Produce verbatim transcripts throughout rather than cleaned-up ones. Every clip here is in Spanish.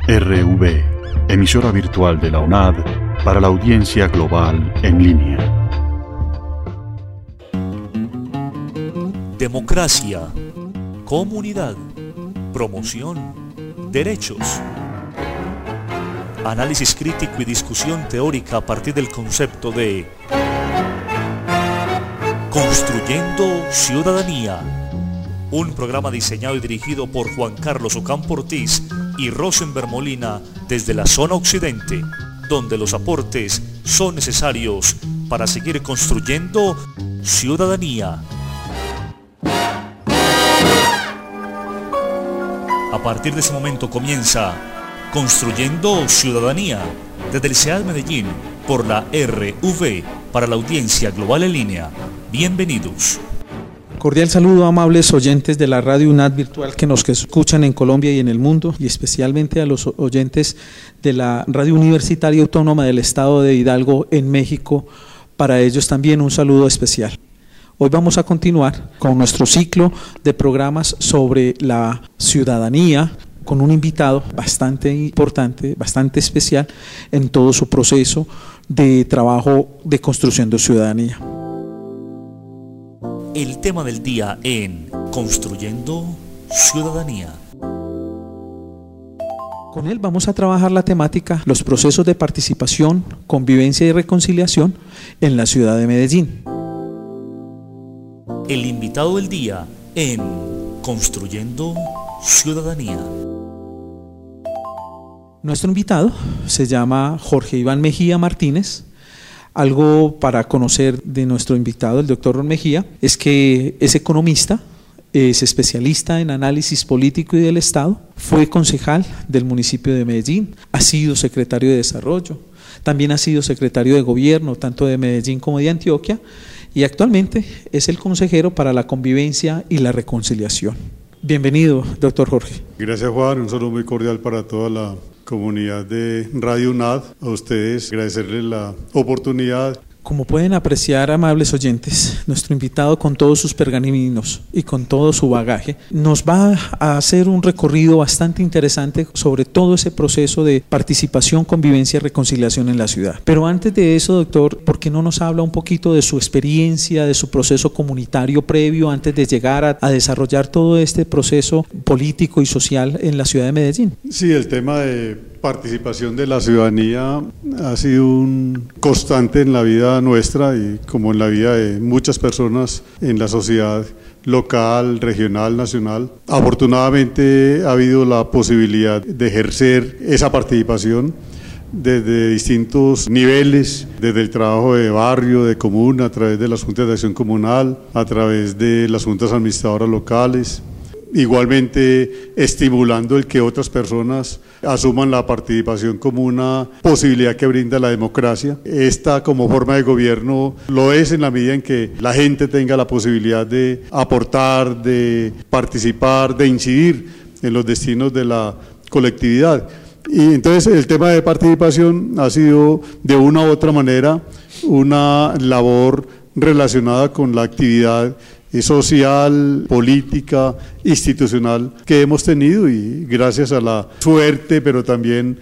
R V, emisora virtual de la U N A D para la audiencia global en línea. Democracia, comunidad, promoción, derechos. Análisis crítico y discusión teórica a partir del concepto de Construyendo Ciudadanía. Un programa diseñado y dirigido por Juan Carlos Ocampo Ortiz y Rosenberg Molina desde la zona occidente, donde los aportes son necesarios para seguir construyendo ciudadanía. A partir de ese momento comienza Construyendo Ciudadanía desde el C E A D Medellín por la R V para la audiencia global en línea. Bienvenidos. Cordial saludo a amables oyentes de la Radio U N A D virtual que nos escuchan en Colombia y en el mundo, y especialmente a los oyentes de la Radio Universitaria Autónoma del Estado de Hidalgo en México. Para ellos también un saludo especial. Hoy vamos a continuar con nuestro ciclo de programas sobre la ciudadanía, con un invitado bastante importante, bastante especial en todo su proceso de trabajo de construcción de ciudadanía. El tema del día en Construyendo Ciudadanía. Con él vamos a trabajar la temática, los procesos de participación, convivencia y reconciliación en la ciudad de Medellín. El invitado del día en Construyendo Ciudadanía. Nuestro invitado se llama Jorge Iván Mejía Martínez. Algo para conocer de nuestro invitado, el doctor Ron Mejía, es que es economista, es especialista en análisis político y del Estado, fue concejal del municipio de Medellín, ha sido secretario de Desarrollo, también ha sido secretario de Gobierno, tanto de Medellín como de Antioquia, y actualmente es el consejero para la convivencia y la reconciliación. Bienvenido, doctor Jorge. Gracias, Juan. Un saludo muy cordial para toda la comunidad de Radio U N A D. A ustedes agradecerles la oportunidad. Como pueden apreciar, amables oyentes, nuestro invitado, con todos sus pergaminos y con todo su bagaje, nos va a hacer un recorrido bastante interesante sobre todo ese proceso de participación, convivencia y reconciliación en la ciudad. Pero antes de eso, doctor, ¿por qué no nos habla un poquito de su experiencia, de su proceso comunitario previo antes de llegar a, a desarrollar todo este proceso político y social en la ciudad de Medellín? Sí, el tema de participación de la ciudadanía ha sido un constante en la vida nuestra y como en la vida de muchas personas en la sociedad local, regional, nacional. Afortunadamente ha habido la posibilidad de ejercer esa participación desde distintos niveles, desde el trabajo de barrio, de comuna, a través de las juntas de acción comunal, a través de las juntas administradoras locales. Igualmente estimulando el que otras personas asuman la participación como una posibilidad que brinda la democracia. Esta como forma de gobierno lo es en la medida en que la gente tenga la posibilidad de aportar, de participar, de incidir en los destinos de la colectividad. Y entonces el tema de participación ha sido de una u otra manera una labor relacionada con la actividad social, política, institucional que hemos tenido, y gracias a la suerte, pero también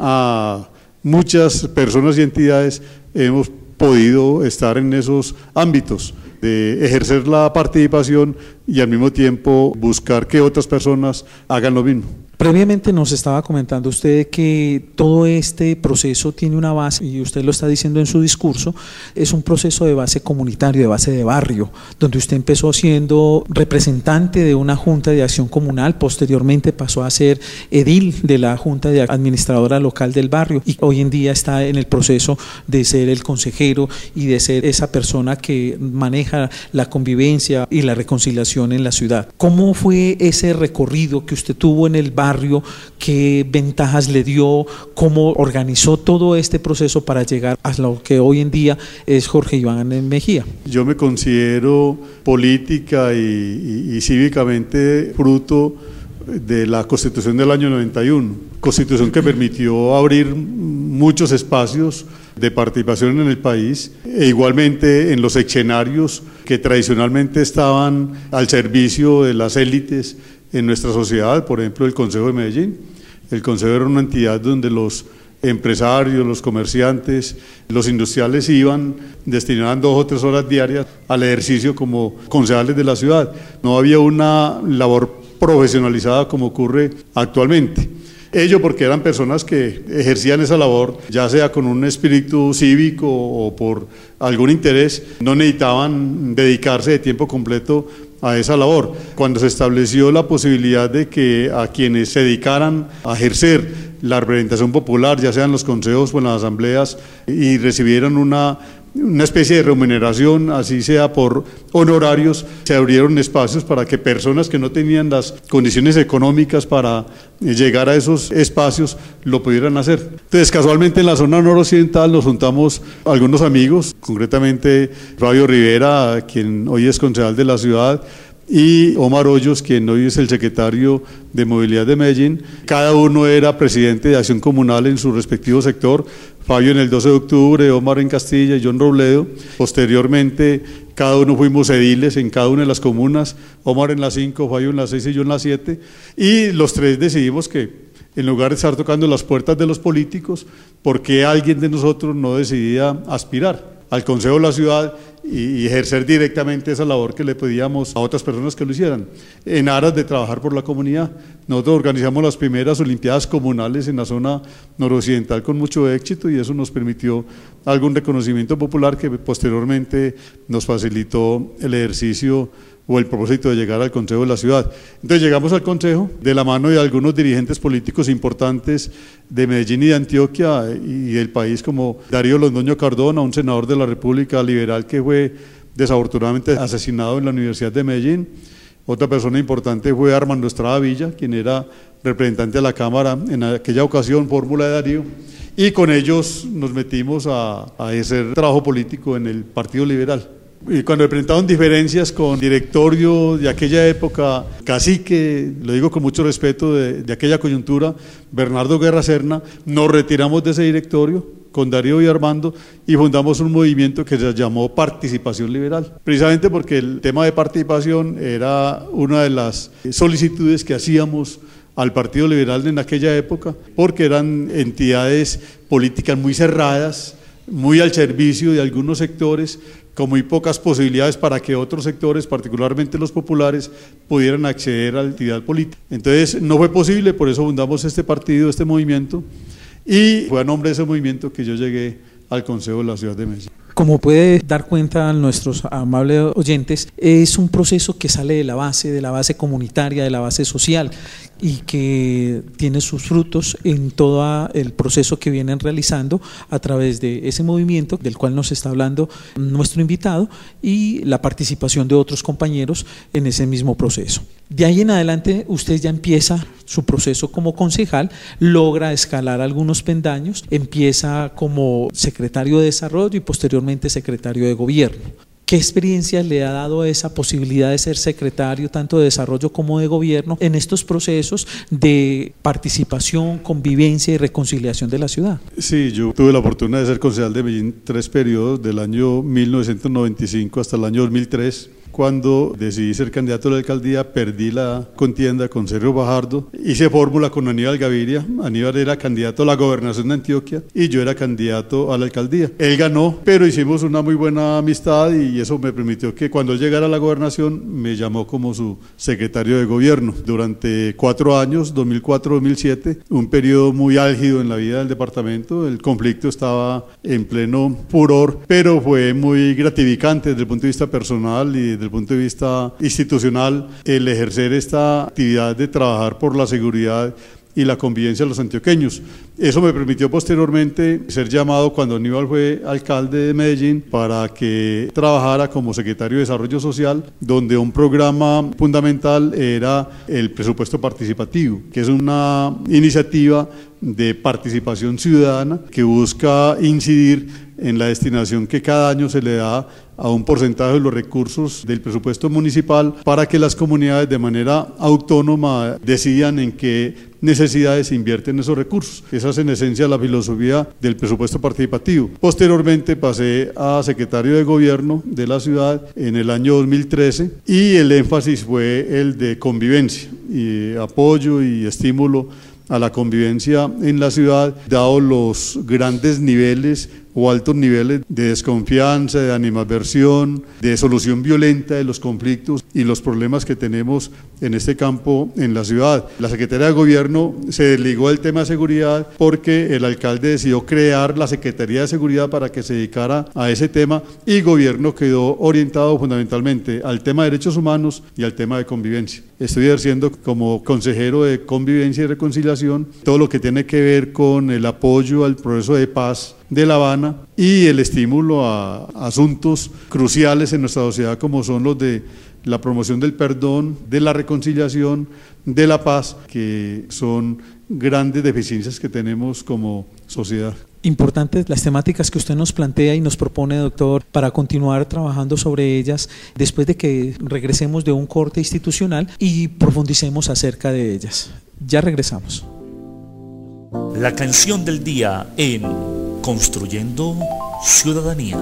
a muchas personas y entidades hemos podido estar en esos ámbitos de ejercer la participación y al mismo tiempo buscar que otras personas hagan lo mismo. Previamente nos estaba comentando usted que todo este proceso tiene una base, y usted lo está diciendo en su discurso, es un proceso de base comunitario, de base de barrio, donde usted empezó siendo representante de una junta de acción comunal, posteriormente pasó a ser edil de la junta de administradora local del barrio, y hoy en día está en el proceso de ser el consejero y de ser esa persona que maneja la convivencia y la reconciliación en la ciudad. ¿Cómo fue ese recorrido que usted tuvo en el barrio? ¿Qué ventajas le dio? ¿Cómo organizó todo este proceso para llegar a lo que hoy en día es Jorge Iván Mejía? Yo me considero política y, y, y cívicamente fruto de la Constitución del año noventa y uno, Constitución que permitió abrir muchos espacios de participación en el país, e igualmente en los escenarios que tradicionalmente estaban al servicio de las élites en nuestra sociedad, por ejemplo el Consejo de Medellín. El Consejo era una entidad donde los empresarios, los comerciantes, los industriales iban, destinaban dos o tres horas diarias al ejercicio como concejales de la ciudad. No había una labor profesionalizada como ocurre actualmente. Ello porque eran personas que ejercían esa labor, ya sea con un espíritu cívico o por algún interés, no necesitaban dedicarse de tiempo completo a esa labor. Cuando se estableció la posibilidad de que a quienes se dedicaran a ejercer la representación popular, ya sean los consejos o en las asambleas, y recibieran una una especie de remuneración, así sea por honorarios, se abrieron espacios para que personas que no tenían las condiciones económicas para llegar a esos espacios lo pudieran hacer. Entonces, casualmente en la zona noroccidental nos juntamos algunos amigos, concretamente Fabio Rivera, quien hoy es concejal de la ciudad, y Omar Hoyos, quien hoy es el secretario de Movilidad de Medellín. Cada uno era presidente de Acción Comunal en su respectivo sector, Fabio en el doce de octubre, Omar en Castilla y John Robledo. Posteriormente, cada uno fuimos ediles en cada una de las comunas, Omar en las cinco, Fabio en las seis y yo en las siete, y los tres decidimos que en lugar de estar tocando las puertas de los políticos, ¿por qué alguien de nosotros no decidía aspirar al Consejo de la Ciudad y ejercer directamente esa labor que le pedíamos a otras personas que lo hicieran, en aras de trabajar por la comunidad? Nosotros organizamos las primeras Olimpiadas Comunales en la zona noroccidental con mucho éxito, y eso nos permitió algún reconocimiento popular que posteriormente nos facilitó el ejercicio o el propósito de llegar al Consejo de la Ciudad. Entonces llegamos al Consejo de la mano de algunos dirigentes políticos importantes de Medellín y de Antioquia y del país, como Darío Londoño Cardona, un senador de la República liberal que fue desafortunadamente asesinado en la Universidad de Medellín. Otra persona importante fue Armando Estrada Villa, quien era representante de la Cámara en aquella ocasión, fórmula de Darío, y con ellos nos metimos a, a ejercer trabajo político en el Partido Liberal. Y cuando presentaron diferencias con directorio de aquella época, cacique, lo digo con mucho respeto, de, de aquella coyuntura, Bernardo Guerra Serna, nos retiramos de ese directorio con Darío y Armando y fundamos un movimiento que se llamó Participación Liberal, precisamente porque el tema de participación era una de las solicitudes que hacíamos al Partido Liberal en aquella época, porque eran entidades políticas muy cerradas, muy al servicio de algunos sectores, con muy pocas posibilidades para que otros sectores, particularmente los populares, pudieran acceder a la actividad política. Entonces no fue posible, por eso fundamos este partido, este movimiento, y fue a nombre de ese movimiento que yo llegué al Consejo de la Ciudad de Medellín. Como puede dar cuenta a nuestros amables oyentes, es un proceso que sale de la base, de la base comunitaria, de la base social, y que tiene sus frutos en todo el proceso que vienen realizando a través de ese movimiento del cual nos está hablando nuestro invitado y la participación de otros compañeros en ese mismo proceso. De ahí en adelante usted ya empieza su proceso como concejal, logra escalar algunos peldaños, empieza como secretario de Desarrollo y posteriormente secretario de Gobierno. ¿Qué experiencia le ha dado esa posibilidad de ser secretario tanto de Desarrollo como de Gobierno en estos procesos de participación, convivencia y reconciliación de la ciudad? Sí, yo tuve la oportunidad de ser concejal de Medellín tres periodos, del año mil novecientos noventa y cinco hasta el año dos mil tres. Cuando decidí ser candidato a la alcaldía, perdí la contienda con Sergio Fajardo, hice fórmula con Aníbal Gaviria. Aníbal era candidato a la gobernación de Antioquia y yo era candidato a la alcaldía. Él ganó, pero hicimos una muy buena amistad y eso me permitió que cuando él llegara a la gobernación me llamó como su secretario de Gobierno. Durante cuatro años, dos mil cuatro a dos mil siete, un periodo muy álgido en la vida del departamento. El conflicto estaba en pleno furor, pero fue muy gratificante desde el punto de vista personal y desde el punto de vista institucional el ejercer esta actividad de trabajar por la seguridad y la convivencia de los antioqueños. Eso me permitió posteriormente ser llamado cuando Aníbal fue alcalde de Medellín para que trabajara como secretario de Desarrollo Social, donde un programa fundamental era el presupuesto participativo, que es una iniciativa de participación ciudadana que busca incidir en la destinación que cada año se le da a un porcentaje de los recursos del presupuesto municipal para que las comunidades de manera autónoma decidan en qué necesidades se invierten esos recursos. Esa es en esencia la filosofía del presupuesto participativo. Posteriormente pasé a secretario de Gobierno de la ciudad en el año dos mil trece y el énfasis fue el de convivencia y apoyo y estímulo a la convivencia en la ciudad, dado los grandes niveles o altos niveles de desconfianza, de animadversión, de solución violenta de los conflictos y los problemas que tenemos en este campo en la ciudad. La Secretaría de Gobierno se desligó del tema de seguridad porque el alcalde decidió crear la Secretaría de Seguridad para que se dedicara a ese tema, y Gobierno quedó orientado fundamentalmente al tema de derechos humanos y al tema de convivencia. Estoy ejerciendo como consejero de Convivencia y Reconciliación todo lo que tiene que ver con el apoyo al proceso de paz de La Habana y el estímulo a asuntos cruciales en nuestra sociedad, como son los de la promoción del perdón, de la reconciliación, de la paz, que son grandes deficiencias que tenemos como sociedad. Importantes las temáticas que usted nos plantea y nos propone, doctor, para continuar trabajando sobre ellas después de que regresemos de un corte institucional y profundicemos acerca de ellas. Ya regresamos. La canción del día en Construyendo Ciudadanía.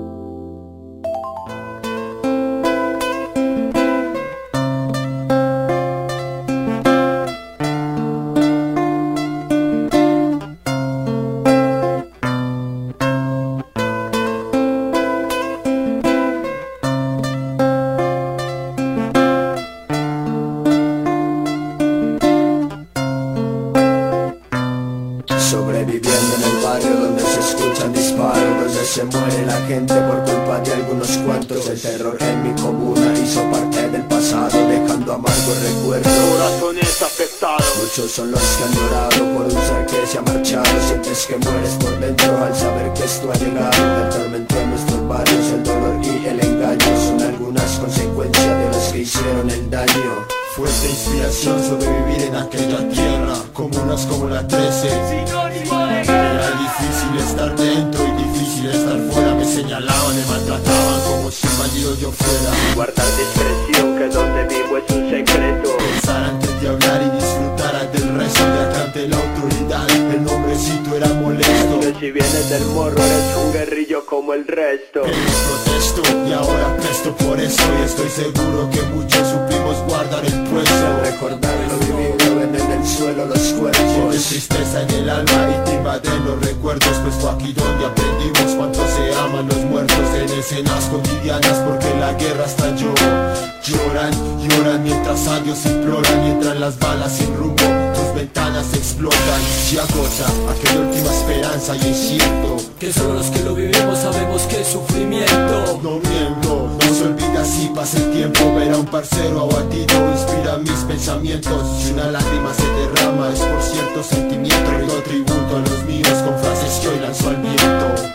Sobreviviendo en el barrio donde se escuchan disparos, donde se muere la gente por culpa de algunos cuantos. El terror en mi comuna hizo parte del pasado, dejando amargos recuerdos, corazones afectados. Muchos son los que han llorado por un ser que se ha marchado. Sientes que mueres por dentro al saber que esto ha llegado. El tormento en nuestros barrios, el dolor y el engaño son algunas consecuencias de los que hicieron el daño. Fuerte inspiración sobrevivir en aquella tierra, comunas como la trece. Era difícil estar dentro y difícil estar fuera. Me señalaban, me maltrataban como si un bandido yo fuera. Guardar discreción, que donde vivo es un secreto. Pensar antes de hablar y disfrutar del resto. De acá ante la autoridad, el nombrecito era molesto. Que si vienes del morro eres un guerrillo como el resto. Pero protesto y ahora presto por eso. Y estoy seguro que muchos supimos guardar el puesto. Al recordar lo vivido ven en el suelo los cuerpos. Sientes tristeza en el alma y te invaden los recuerdos. Pues fue aquí donde aprendimos cuánto se aman los muertos. En escenas cotidianas porque la guerra estalló. Lloran, lloran mientras a Dios imploran. Y entran las balas sin rumbo, tus ventanas explotan. Y agota aquella última esperanza y es cierto que solo los que lo vivimos sabemos que es sufrimiento. No miento, no se olvida si pasa el tiempo. Ver a un parcero abatido inspira mis pensamientos. Si una lágrima se derrama es por cierto sentimiento. Rindo tributo a los míos con frases que hoy lanzo al viento.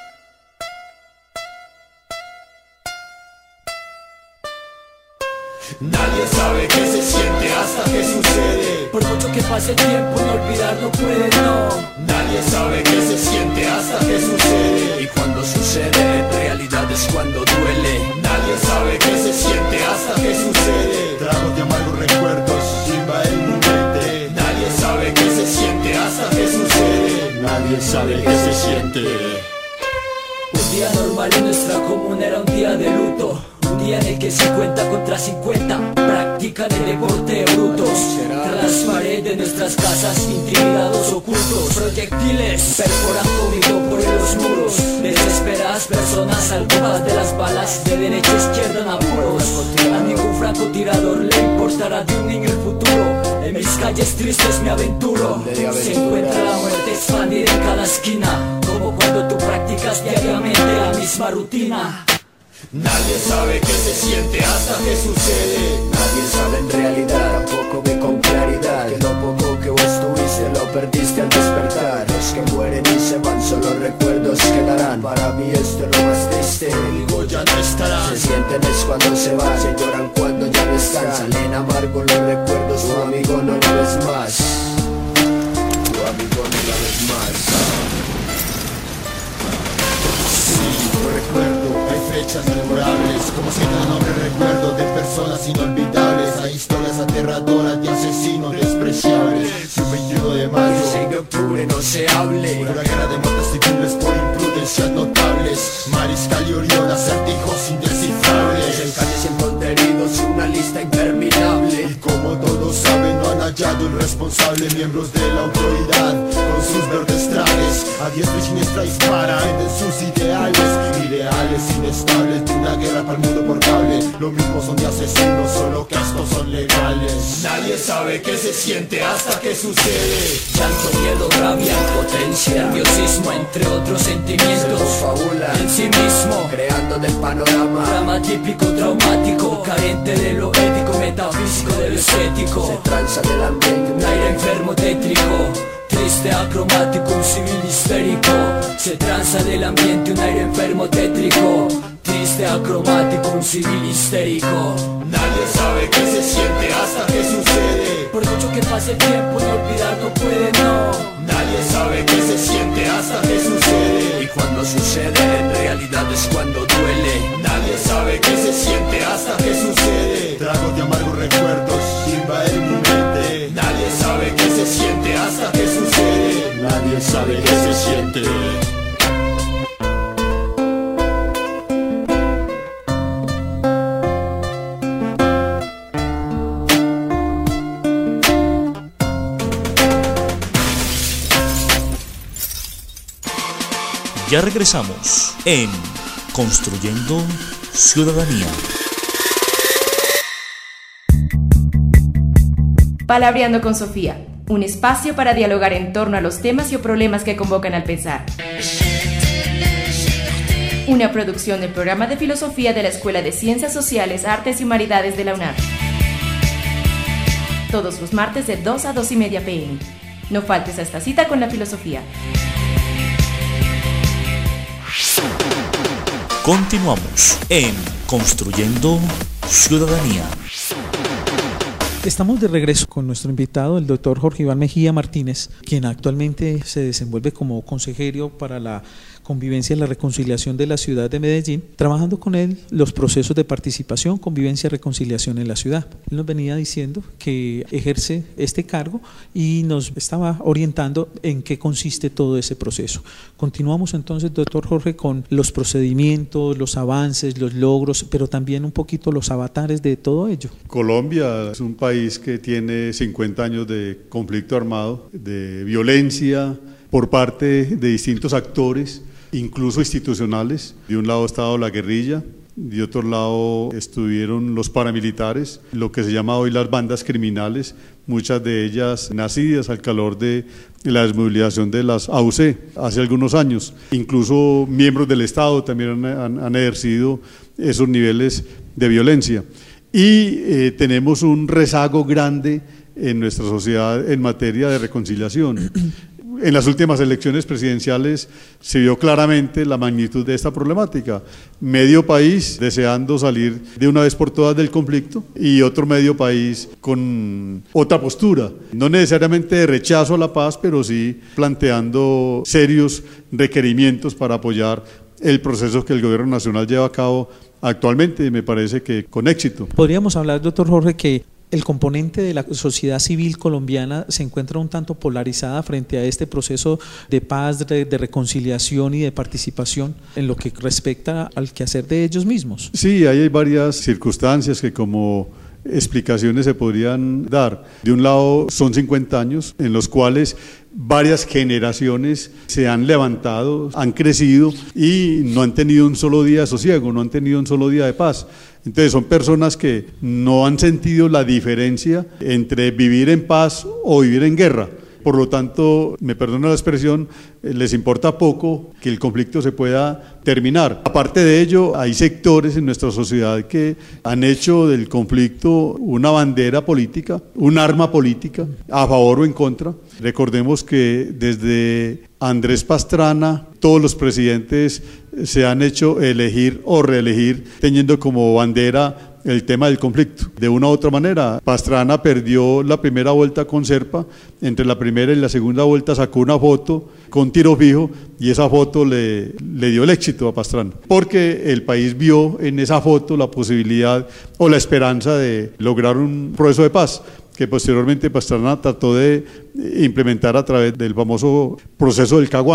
Nadie sabe qué se siente hasta que sucede. Por mucho que pase el tiempo, no olvidar no puede, no. Nadie sabe qué se siente hasta que sucede. Y cuando sucede, en realidad es cuando duele. Nadie sabe qué se siente hasta que sucede. Tragos de amargos recuerdos invaden mi mente. Nadie sabe qué se siente hasta que sucede. Nadie sabe qué se siente. Un día normal en nuestra comuna era un día de luto. Un día en el que cincuenta contra cincuenta practican el deporte de brutos. Tras las paredes de nuestras casas, intimidados, ocultos, proyectiles perforando vivo por los muros. Desesperadas personas salvadas de las balas de derecha a izquierda en apuros. A ningún francotirador le importará de un niño el futuro. En mis calles tristes me aventuro. Se encuentra la muerte expandida en cada esquina, como cuando tú practicas diariamente la misma rutina. Nadie sabe qué se siente hasta que sucede. Nadie sabe en realidad, tampoco ve con claridad, que lo poco que vos tuviste lo perdiste al despertar. Los que mueren y se van solo recuerdos quedarán. Para mí esto es lo más triste, digo ya no estarán. Se sienten es cuando se van, se lloran cuando ya no están. Salen amargos los recuerdos, tu amigo no lo ves más. Tu amigo no lo ves más. Sí, lo recuerdo. Fechas memorables, como si no nombre recuerdo de personas inolvidables. Hay historias aterradoras de asesinos despreciables. Y un veintiuno de mayo, seis de octubre no se hable. Una guerra de muertes civiles por imprudencias notables. Mariscal y Orión, acertijos indescifrables. En calles cientos de heridos y una lista interminable. Y como todos saben, no han hallado hallado irresponsable, miembros de la autoridad con sus verdes trajes, a diestra y siniestra disparan en sus ideales, ideales inestables de una guerra para el mundo por cable. Lo mismo son de asesinos, solo que estos son legales. Nadie sabe qué se siente hasta que sucede. Llanto, miedo, rabia, impotencia, nerviosismo, entre otros sentimientos. Fabula en sí mismo, creando del panorama. Drama típico, traumático, carente de lo ético, metafísico de lo estético. Se tranza del ambiente, un aire enfermo, tétrico, triste, acromático, un civil histérico. Se tranza del ambiente, un aire enfermo, tétrico, triste, acromático, un civil histérico. Nadie sabe qué se siente hasta que sucede. Por mucho que pase el tiempo, no olvidar no puede, no. Nadie sabe qué se siente hasta que sucede. y cuando sucede, en realidad es cuando duele. Nadie sabe qué se siente hasta que sucede. Tragos de amargos recuerdos invaden mi mente. Nadie sabe qué se siente hasta que sucede. Nadie sabe qué se siente. Ya regresamos en Construyendo Ciudadanía. Palabreando con Sofía, un espacio para dialogar en torno a los temas y o problemas que convocan al pensar. Una producción del programa de filosofía de la Escuela de Ciencias Sociales, Artes y Humanidades de la UNAM. Todos los martes de dos a dos y media pm. No faltes a esta cita con la filosofía. Continuamos en Construyendo Ciudadanía. Estamos de regreso con nuestro invitado, el doctor Jorge Iván Mejía Martínez, quien actualmente se desenvuelve como consejero para la convivencia y la reconciliación de la ciudad de Medellín, trabajando con él los procesos de participación, convivencia y reconciliación en la ciudad. Él nos venía diciendo que ejerce este cargo y nos estaba orientando en qué consiste todo ese proceso. Continuamos entonces, doctor Jorge, con los procedimientos, los avances, los logros, pero también un poquito los avatares de todo ello. Colombia es un país que tiene cincuenta años de conflicto armado, de violencia por parte de distintos actores, incluso institucionales. De un lado ha estado la guerrilla, de otro lado estuvieron los paramilitares, lo que se llama hoy las bandas criminales, muchas de ellas nacidas al calor de la desmovilización de las A U C hace algunos años. Incluso miembros del Estado también han, han ejercido esos niveles de violencia. Y eh, tenemos un rezago grande en nuestra sociedad en materia de reconciliación. En las últimas elecciones presidenciales se vio claramente la magnitud de esta problemática. Medio país deseando salir de una vez por todas del conflicto y otro medio país con otra postura, no necesariamente de rechazo a la paz, pero sí planteando serios requerimientos para apoyar el proceso que el gobierno nacional lleva a cabo actualmente, me parece que con éxito. Podríamos hablar, doctor Jorge, que el componente de la sociedad civil colombiana se encuentra un tanto polarizada frente a este proceso de paz, de, de reconciliación y de participación en lo que respecta al quehacer de ellos mismos. Sí, ahí hay varias circunstancias que como explicaciones se podrían dar. De un lado son cincuenta años en los cuales varias generaciones se han levantado, han crecido y no han tenido un solo día de sosiego, no han tenido un solo día de paz. Entonces son personas que no han sentido la diferencia entre vivir en paz o vivir en guerra. Por lo tanto, me perdona la expresión, les importa poco que el conflicto se pueda terminar. Aparte de ello, hay sectores en nuestra sociedad que han hecho del conflicto una bandera política, un arma política, a favor o en contra. Recordemos que desde Andrés Pastrana, todos los presidentes se han hecho elegir o reelegir teniendo como bandera el tema del conflicto. De una u otra manera, Pastrana perdió la primera vuelta con Serpa, entre la primera y la segunda vuelta sacó una foto con tiro fijo y esa foto le, le dio el éxito a Pastrana, porque el país vio en esa foto la posibilidad o la esperanza de lograr un proceso de paz, que posteriormente Pastrana trató de implementar a través del famoso proceso del Caguán.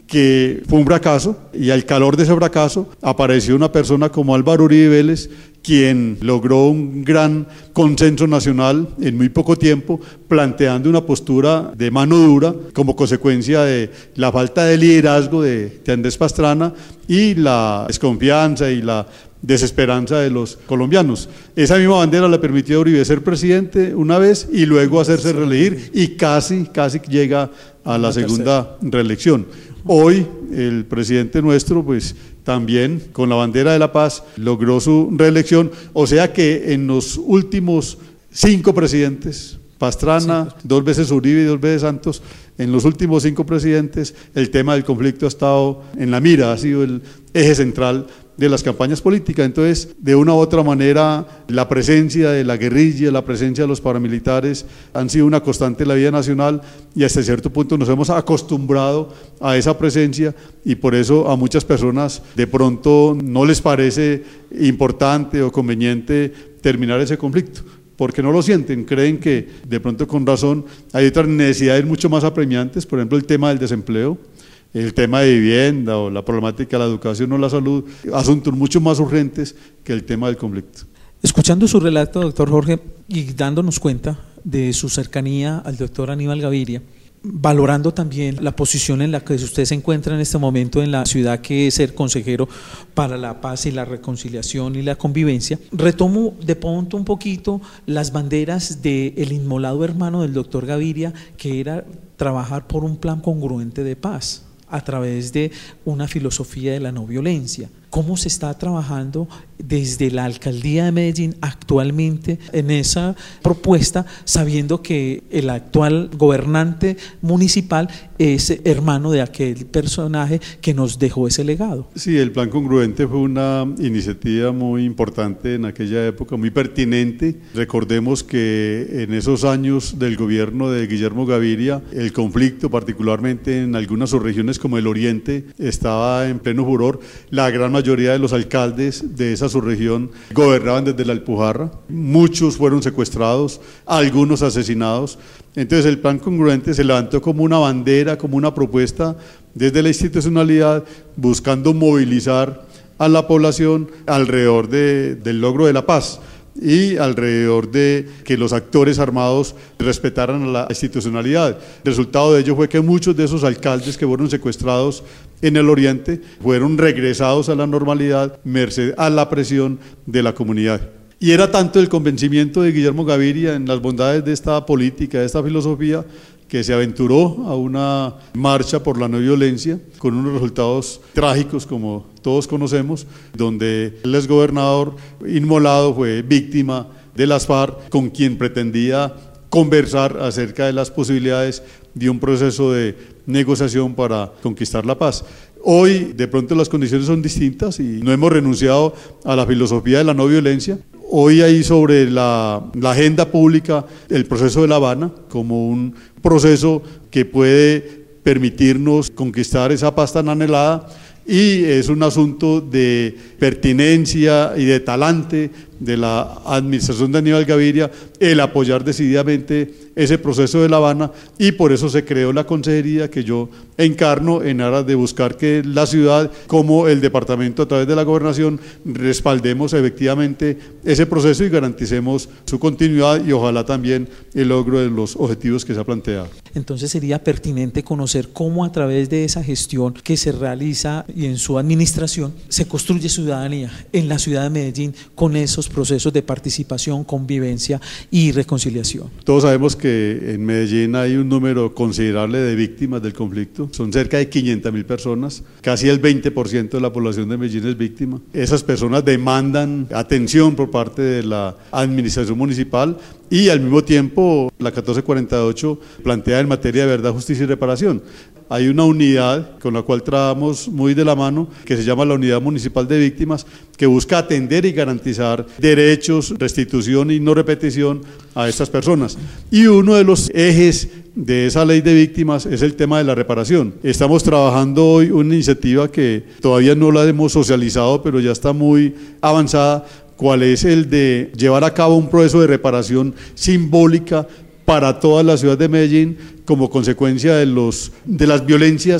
que fue un fracaso, y al calor de ese fracaso apareció una persona como Álvaro Uribe Vélez, quien logró un gran consenso nacional en muy poco tiempo, planteando una postura de mano dura como consecuencia de la falta de liderazgo de, de Andrés Pastrana y la desconfianza y la desesperanza de los colombianos. Esa misma bandera le permitió a Uribe ser presidente una vez y luego hacerse reelegir, y casi, casi llega a la segunda reelección. Hoy el presidente nuestro, pues también con la bandera de la paz logró su reelección, o sea que en los últimos cinco presidentes, Pastrana, sí, dos veces Uribe y dos veces Santos, en los últimos cinco presidentes el tema del conflicto ha estado en la mira, ha sido el eje central de las campañas políticas. Entonces, de una u otra manera, la presencia de la guerrilla, la presencia de los paramilitares han sido una constante en la vida nacional, y hasta cierto punto nos hemos acostumbrado a esa presencia, y por eso a muchas personas de pronto no les parece importante o conveniente terminar ese conflicto, porque no lo sienten, creen que de pronto con razón hay otras necesidades mucho más apremiantes, por ejemplo el tema del desempleo, el tema de vivienda o la problemática de la educación o la salud, asuntos mucho más urgentes que el tema del conflicto. Escuchando su relato, doctor Jorge, y dándonos cuenta de su cercanía al doctor Aníbal Gaviria, valorando también la posición en la que usted se encuentra en este momento en la ciudad, que es ser consejero para la paz y la reconciliación y la convivencia, retomo de pronto un poquito las banderas del inmolado hermano del doctor Gaviria, que era trabajar por un plan congruente de paz a través de una filosofía de la no violencia. ¿Cómo se está trabajando desde la alcaldía de Medellín actualmente en esa propuesta, sabiendo que el actual gobernante municipal es hermano de aquel personaje que nos dejó ese legado? Sí, el plan congruente fue una iniciativa muy importante en aquella época, muy pertinente. Recordemos que en esos años del gobierno de Guillermo Gaviria, el conflicto, particularmente en algunas subregiones como el Oriente, estaba en pleno furor. La gran mayoría de los alcaldes de esa subregión gobernaban desde la Alpujarra, muchos fueron secuestrados, algunos asesinados. Entonces el plan congruente se levantó como una bandera, como una propuesta desde la institucionalidad, buscando movilizar a la población alrededor de, del logro de la paz y alrededor de que los actores armados respetaran a la institucionalidad. El resultado de ello fue que muchos de esos alcaldes que fueron secuestrados en el Oriente fueron regresados a la normalidad merced a la presión de la comunidad. Y era tanto el convencimiento de Guillermo Gaviria en las bondades de esta política, de esta filosofía, que se aventuró a una marcha por la no violencia con unos resultados trágicos como todos conocemos, donde el exgobernador inmolado fue víctima de las FARC, con quien pretendía conversar acerca de las posibilidades de un proceso de negociación para conquistar la paz. Hoy de pronto las condiciones son distintas y no hemos renunciado a la filosofía de la no violencia. Hoy hay sobre la, la agenda pública el proceso de La Habana como un proceso que puede permitirnos conquistar esa paz tan anhelada, y es un asunto de pertinencia y de talante de la administración de Aníbal Gaviria el apoyar decididamente ese proceso de La Habana, y por eso se creó la consejería que yo encarno en aras de buscar que la ciudad como el departamento a través de la gobernación respaldemos efectivamente ese proceso y garanticemos su continuidad y ojalá también el logro de los objetivos que se ha planteado. Entonces sería pertinente conocer cómo a través de esa gestión que se realiza y en su administración se construye ciudadanía en la ciudad de Medellín con esos procesos de participación, convivencia y reconciliación. Todos sabemos que en Medellín hay un número considerable de víctimas del conflicto, son cerca de quinientas mil personas, casi el veinte por ciento de la población de Medellín es víctima. Esas personas demandan atención por parte de la administración municipal y al mismo tiempo la catorce cuarenta y ocho plantea en materia de verdad, justicia y reparación. Hay una unidad con la cual trabajamos muy de la mano que se llama la Unidad Municipal de Víctimas, que busca atender y garantizar derechos, restitución y no repetición a estas personas. Y uno de los ejes de esa ley de víctimas es el tema de la reparación. Estamos trabajando hoy una iniciativa que todavía no la hemos socializado, pero ya está muy avanzada, cuál es el de llevar a cabo un proceso de reparación simbólica para toda la ciudad de Medellín como consecuencia de, los, de las violencias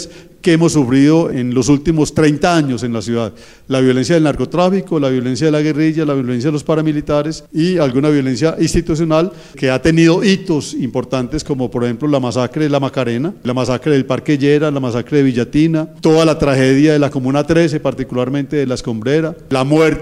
que hemos sufrido en los últimos treinta años en la ciudad. La violencia del narcotráfico, la violencia de la guerrilla, la violencia de los paramilitares y alguna violencia institucional que ha tenido hitos importantes como por ejemplo la masacre de la Macarena, la masacre del Parque Llera, la masacre de Villatina, toda la tragedia de la Comuna trece, particularmente de La Escombrera, la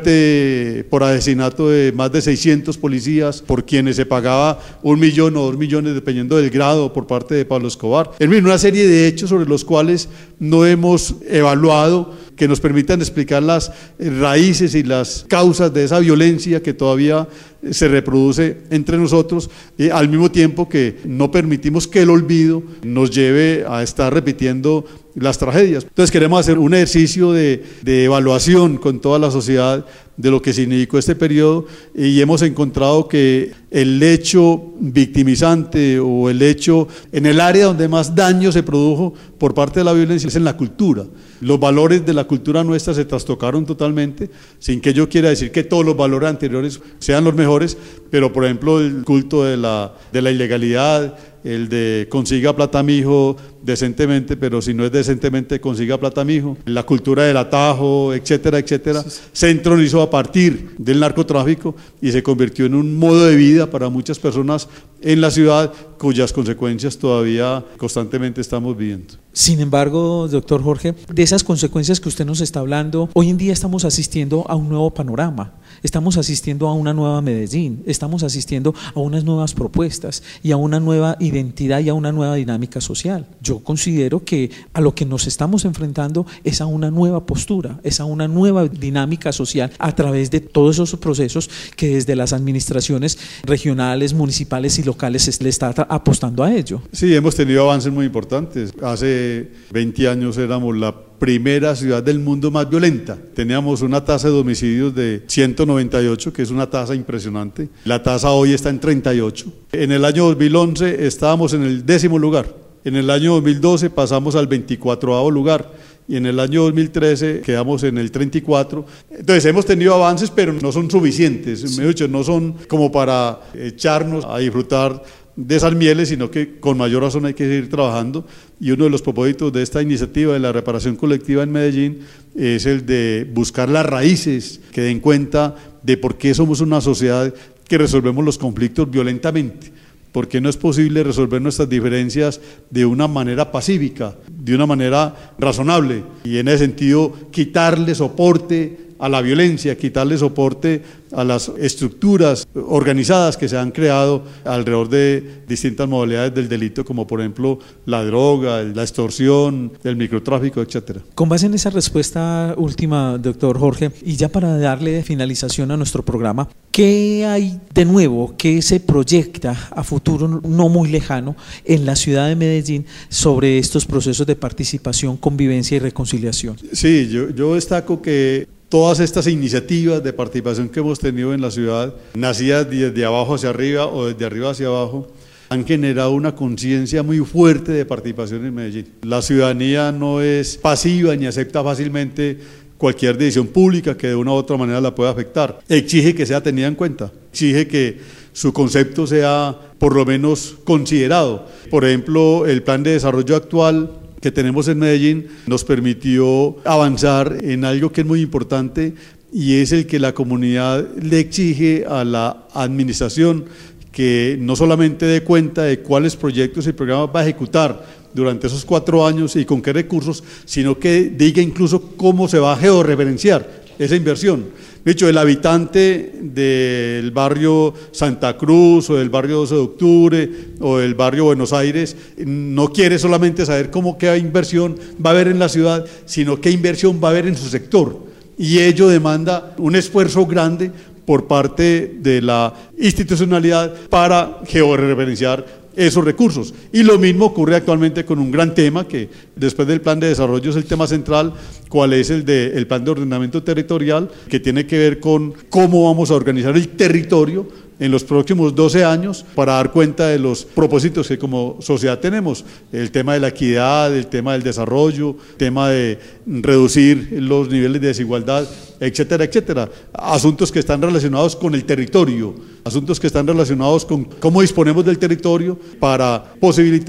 muerte por asesinato de más de seiscientos policías por quienes se pagaba un millón o dos millones dependiendo del grado por parte de Pablo Escobar. En fin, una serie de hechos sobre los cuales no hemos evaluado que nos permitan explicar las raíces y las causas de esa violencia que todavía se reproduce entre nosotros, y al mismo tiempo que no permitimos que el olvido nos lleve a estar repitiendo las tragedias. Entonces queremos hacer un ejercicio de, de evaluación con toda la sociedad de lo que significó este periodo, y hemos encontrado que el hecho victimizante o el hecho en el área donde más daño se produjo por parte de la violencia es en la cultura. Los valores de la cultura nuestra se trastocaron totalmente, sin que yo quiera decir que todos los valores anteriores sean los mejores, pero por ejemplo el culto de la, de la ilegalidad, el de consiga plata mijo decentemente, pero si no es decentemente consiga plata mijo, la cultura del atajo, etcétera, etcétera, sí, sí. se entronizó a partir del narcotráfico y se convirtió en un modo de vida para muchas personas en la ciudad, cuyas consecuencias todavía constantemente estamos viviendo. Sin embargo, doctor Jorge, de esas consecuencias que usted nos está hablando, hoy en día estamos asistiendo a un nuevo panorama, estamos asistiendo a una nueva Medellín, estamos asistiendo a unas nuevas propuestas y a una nueva identidad y a una nueva dinámica social. Yo considero que a lo que nos estamos enfrentando es a una nueva postura, es a una nueva dinámica social a través de todos esos procesos que desde las administraciones regionales, municipales y locales se le está apostando a ello. Sí, hemos tenido avances muy importantes. Hace veinte años éramos la primera ciudad del mundo más violenta. Teníamos una tasa de homicidios de ciento noventa y ocho, que es una tasa impresionante. La tasa hoy está en treinta y ocho. En el año dos mil once estábamos en el décimo lugar. En el año dos mil doce pasamos al veinticuatroavo lugar. Y en el año dos mil trece quedamos en el treinta y cuatro. Entonces hemos tenido avances, pero no son suficientes. Sí. Me he dicho, no son como para echarnos a disfrutar de esas mieles, sino que con mayor razón hay que seguir trabajando, y uno de los propósitos de esta iniciativa de la reparación colectiva en Medellín es el de buscar las raíces que den cuenta de por qué somos una sociedad que resolvemos los conflictos violentamente, porque no es posible resolver nuestras diferencias de una manera pacífica, de una manera razonable, y en ese sentido quitarle soporte a la violencia, quitarle soporte a las estructuras organizadas que se han creado alrededor de distintas modalidades del delito, como por ejemplo la droga, la extorsión, el microtráfico, etcétera. Con base en esa respuesta última, doctor Jorge, y ya para darle finalización a nuestro programa, ¿qué hay de nuevo, qué se proyecta a futuro no muy lejano en la ciudad de Medellín sobre estos procesos de participación, convivencia y reconciliación? Sí, yo, yo destaco que todas estas iniciativas de participación que hemos tenido en la ciudad, nacidas desde abajo hacia arriba o desde arriba hacia abajo, han generado una conciencia muy fuerte de participación en Medellín. La ciudadanía no es pasiva ni acepta fácilmente cualquier decisión pública que de una u otra manera la pueda afectar. Exige que sea tenida en cuenta, exige que su concepto sea por lo menos considerado. Por ejemplo, el plan de desarrollo actual que tenemos en Medellín nos permitió avanzar en algo que es muy importante, y es el que la comunidad le exige a la administración que no solamente dé cuenta de cuáles proyectos y programas va a ejecutar durante esos cuatro años y con qué recursos, sino que diga incluso cómo se va a georreferenciar esa inversión. De hecho, el habitante del barrio Santa Cruz o del barrio doce de octubre o del barrio Buenos Aires no quiere solamente saber cómo qué inversión va a haber en la ciudad, sino qué inversión va a haber en su sector, y ello demanda un esfuerzo grande por parte de la institucionalidad para georreferenciar esos recursos. Y lo mismo ocurre actualmente con un gran tema que después del plan de desarrollo es el tema central, cuál es el del plan de ordenamiento territorial, que tiene que ver con cómo vamos a organizar el territorio en los próximos doce años para dar cuenta de los propósitos que como sociedad tenemos, el tema de la equidad, el tema del desarrollo, el tema de reducir los niveles de desigualdad, etcétera, etcétera. Asuntos que están relacionados con el territorio, asuntos que están relacionados con cómo disponemos del territorio para posibilitar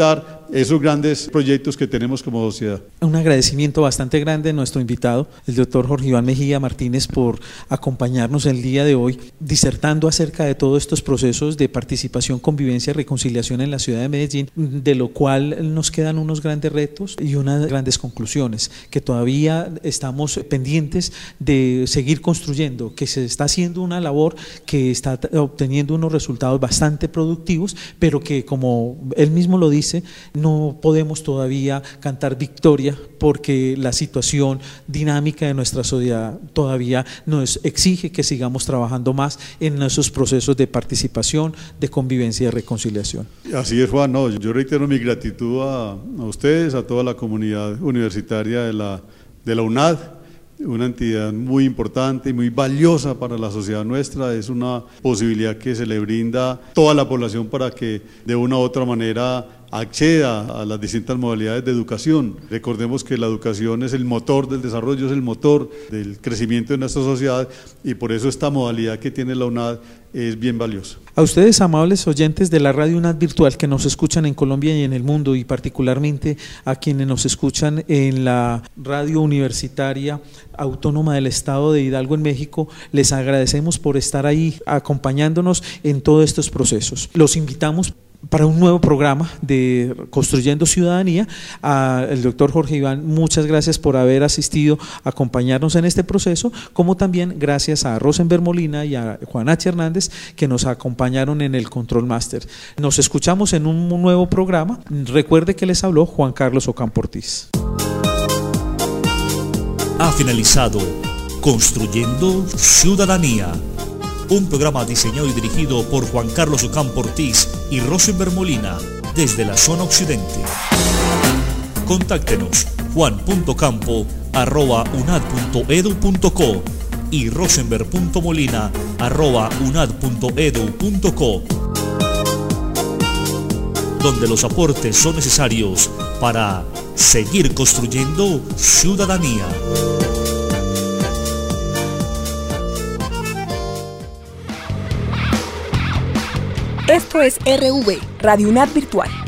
esos grandes proyectos que tenemos como sociedad. Un agradecimiento bastante grande a nuestro invitado, el doctor Jorge Iván Mejía Martínez, por acompañarnos el día de hoy disertando acerca de todos estos procesos de participación, convivencia y reconciliación en la ciudad de Medellín, de lo cual nos quedan unos grandes retos y unas grandes conclusiones, que todavía estamos pendientes de seguir construyendo, que se está haciendo una labor que está obteniendo unos resultados bastante productivos, pero que, como él mismo lo dice, no podemos todavía cantar victoria porque la situación dinámica de nuestra sociedad todavía nos exige que sigamos trabajando más en esos procesos de participación, de convivencia y de reconciliación. Así es, Juan. No, yo reitero mi gratitud a, a ustedes, a toda la comunidad universitaria de la, de la UNAD, una entidad muy importante y muy valiosa para la sociedad nuestra. Es una posibilidad que se le brinda a toda la población para que de una u otra manera acceda a las distintas modalidades de educación. Recordemos que la educación es el motor del desarrollo, es el motor del crecimiento de nuestra sociedad, y por eso esta modalidad que tiene la UNAD es bien valiosa. A ustedes, amables oyentes de la Radio UNAD Virtual, que nos escuchan en Colombia y en el mundo, y particularmente a quienes nos escuchan en la Radio Universitaria Autónoma del Estado de Hidalgo en México, les agradecemos por estar ahí acompañándonos en todos estos procesos. Los invitamos para un nuevo programa de Construyendo Ciudadanía. Al doctor Jorge Iván, muchas gracias por haber asistido, acompañarnos en este proceso, como también gracias a Rosenberg Molina y a Juan H. Hernández, que nos acompañaron en el Control Master. Nos escuchamos en un nuevo programa. Recuerde que les habló Juan Carlos Ocampo Ortiz. Ha finalizado Construyendo Ciudadanía, un programa diseñado y dirigido por Juan Carlos Ocampo Ortiz y Rosenberg Molina desde la zona occidente. Contáctenos juan punto campo arroba unad punto edu punto co y rosenberg punto molina arroba unad punto edu punto co, donde los aportes son necesarios para seguir construyendo ciudadanía. Esto es R V, Radio UNAD Virtual.